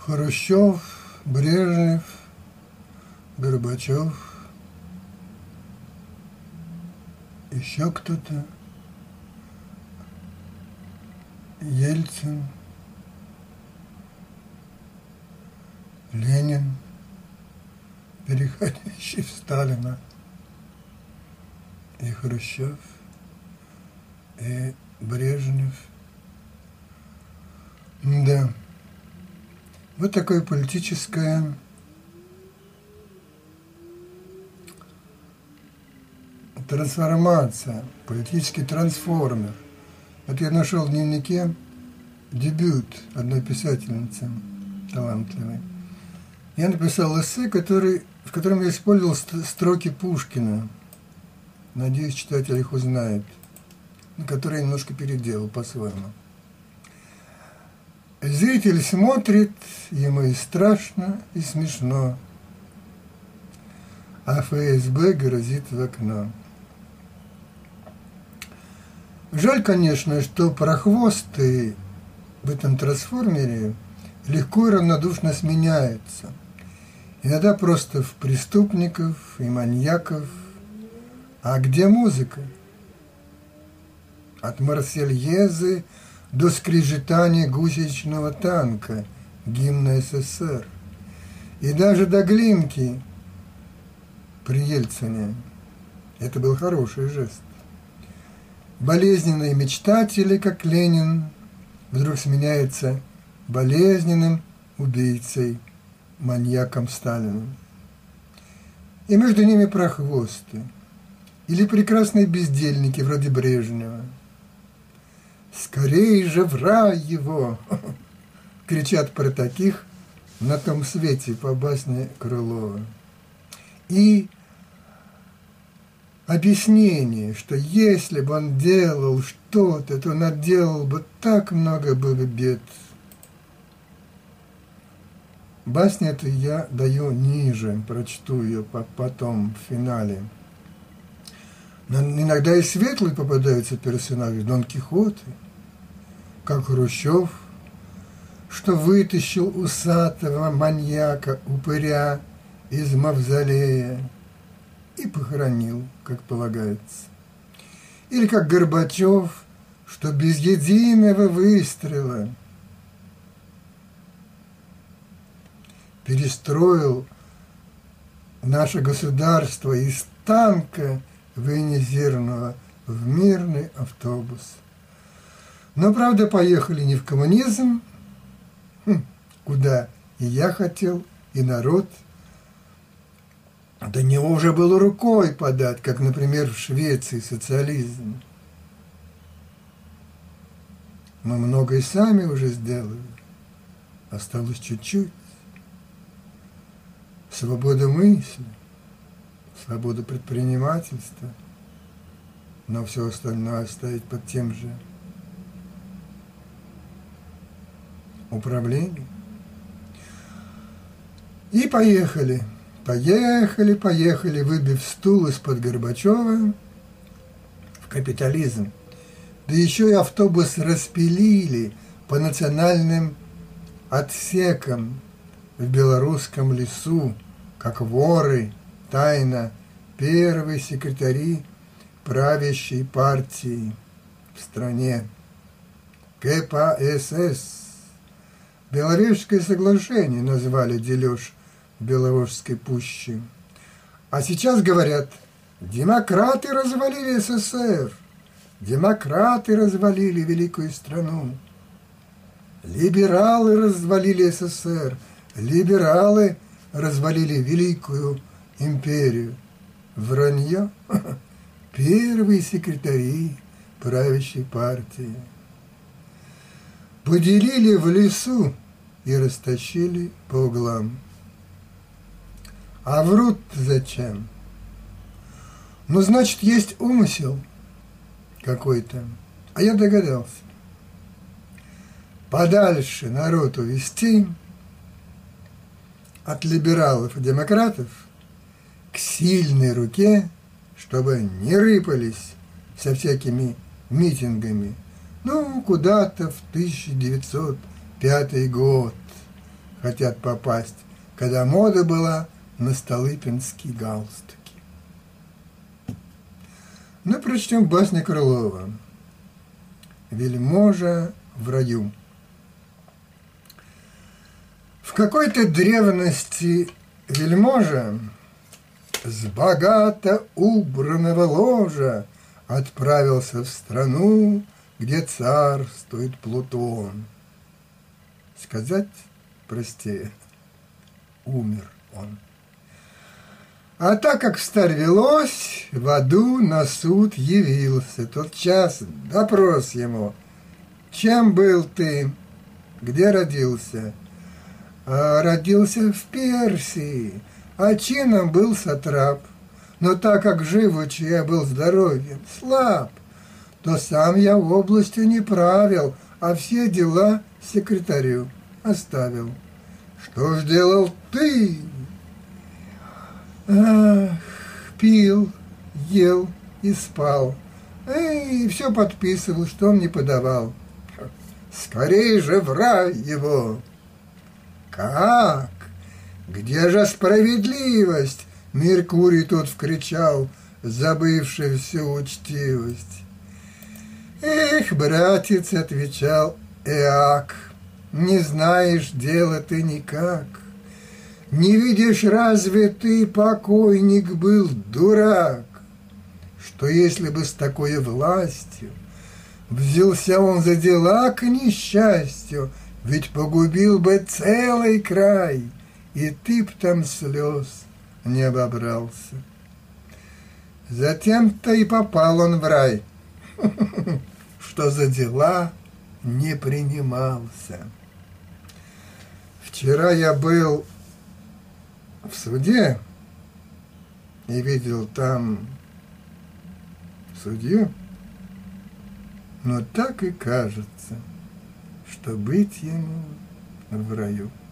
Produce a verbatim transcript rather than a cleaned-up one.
Хрущев, Брежнев, Горбачев, еще кто-то, Ельцин, Ленин, переходящий в Сталина, и Хрущев, и Брежнев. Да. Вот такое политическое трансформация, политический трансформер. Это я нашел в дневнике дебют одной писательницы талантливой. Я написал эссе, который, в котором я использовал строки Пушкина. Надеюсь, читатель их узнает. Который я немножко переделал по-своему. Зритель смотрит, ему и страшно, и смешно, а ФСБ грозит в окно. Жаль, конечно, что прохвосты в этом трансформере легко и равнодушно сменяются. Иногда просто в преступников и маньяков. А где музыка? От Марсельезы до скрежетания гусеничного танка, гимна СССР. И даже до Глинки при Ельцине. Это был хороший жест. Болезненные мечтатели, как Ленин, вдруг сменяются болезненным убийцей, маньяком Сталиным. И между ними прохвосты. Или прекрасные бездельники, вроде Брежнева. «Скорей же в рай его!» кричат про таких на том свете по басне Крылова. И объяснение, что если бы он делал что-то, то он отделал бы так много было бед. Басню эту я даю ниже, прочту ее потом в финале. Но иногда и светлые попадаются персонажи, Дон Кихоты, как Хрущев, что вытащил усатого маньяка, упыря из мавзолея и похоронил, как полагается. Или как Горбачев, что без единого выстрела перестроил наше государство из танка военизированного в мирный автобус. Но, правда, поехали не в коммунизм, хм, куда и я хотел, и народ. До него уже было рукой подать, как, например, в Швеции социализм. Мы многое сами уже сделали. Осталось чуть-чуть. Свобода мысли, свобода предпринимательства, но все остальное оставить под тем же управлением. И поехали, поехали, поехали, выбив стул из-под Горбачева в капитализм. Да еще и автобус распилили по национальным отсекам в белорусском лесу, как воры, тайно, первые секретари правящей партии в стране. КПСС. Белорусское соглашение назвали дележ в Беловежской пуще. А сейчас говорят, демократы развалили СССР, демократы развалили великую страну, либералы развалили СССР, либералы развалили великую империю. Вранье. Первые секретари правящей партии. Поделили в лесу и растащили по углам. А врут зачем? Ну, значит, есть умысел какой-то. А я догадался. Подальше народ увести от либералов и демократов к сильной руке, чтобы не рыпались со всякими митингами. Ну, куда-то в тысяча девятьсот пятый год, хотят попасть, когда мода была на столыпинские галстуки. Ну, прочтем басню Крылова «Вельможа в раю». В какой-то древности вельможа с богато убранного ложа отправился в страну, где царствует Плутон. Сказать простее, умер он. А так как встарь велось, в аду на суд явился. Тот час допрос ему: чем был ты, где родился? А родился в Персии, а чином был сатрап. Но так как живучи я был здоровьем слаб, то сам я в областью не правил, а все дела секретарю оставил. Что ж делал ты? Ах, пил, ел и спал, и все подписывал, что он не подавал. Скорей же в рай его! Как? Где же справедливость? Меркурий тот вкричал, забывший всю учтивость. Эх, братец, отвечал Эак, не знаешь дела ты никак. Не видишь, разве ты, покойник, был дурак, что если бы с такой властью взялся он за дела к несчастью, ведь погубил бы целый край, и ты б там слез не обобрался. Затем-то и попал он в рай, что за дела не принимался. Вчера я был в суде и видел там судью, но так и кажется, что быть ему в раю.